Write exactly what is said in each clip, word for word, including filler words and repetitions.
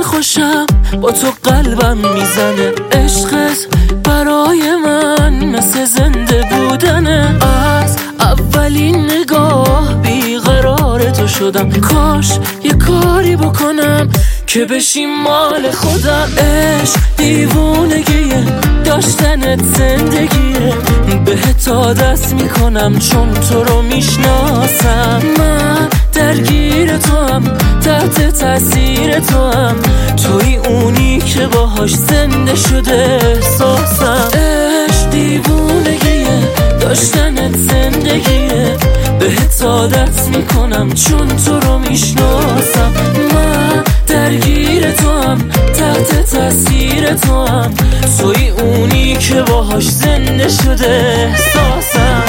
خوشم با تو قلبم میزنه. عشقت برای من مثل زنده بودنه. از اولین نگاه بیقرار تو شدم. کاش یه کاری بکنم که بشی مال خودم. عشق دیوونگیه، داشتنت زندگیه. بهت عادت میکنم چون تو رو میشناسم. من درگیر تو هم، تحت تاثیر تو هم. توی اونی که باهاش زنده شده احساسم. عشق دیوونگیه، داشتنت زندگیه. بهت عادت میکنم چون تو رو میشناسم. من درگیر تو هم، تحت تاثیر تو هم. توی اونی که باهاش زنده شده احساسم.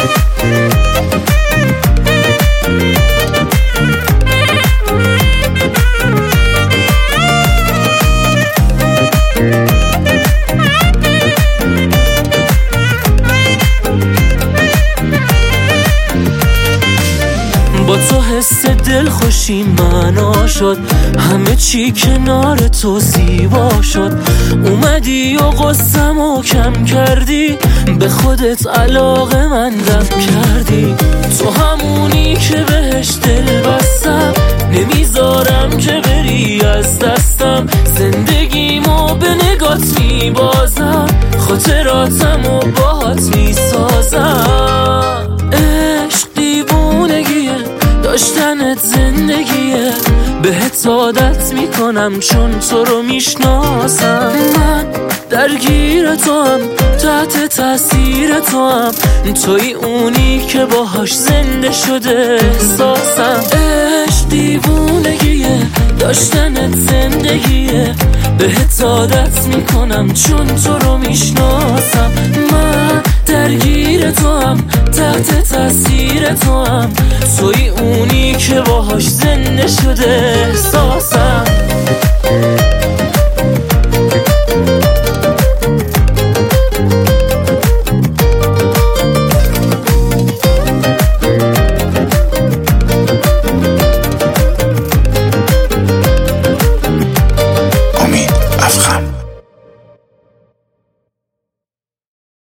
با تو حس دل خوشی معنا شد. همه چی کنار تو زیبا شد. اومدی و قصه‌مو کم کردی. به خودت علاقه مندم کردی. تو همونی که بهش دل بستم. نمیذارم که بری از دستم. زندگیمو به نگات میبازم. خاطراتمو باهات میسازم. عشق دیوونگیه، داشتنت زندگیه. بهت عادت میکنم چون تو رو میشناسم. من درگیر تو هم، تحت تاثیر تو هم. توی اونی که باهاش زنده شده احساسم. عشق دیوونگیه، داشتنت زندگیه. بهت عادت میکنم چون تو رو میشناسم. من درگیر تو هم، تحت تاثیر تو هم. توی اونی که باهاش زنده شده احساسم.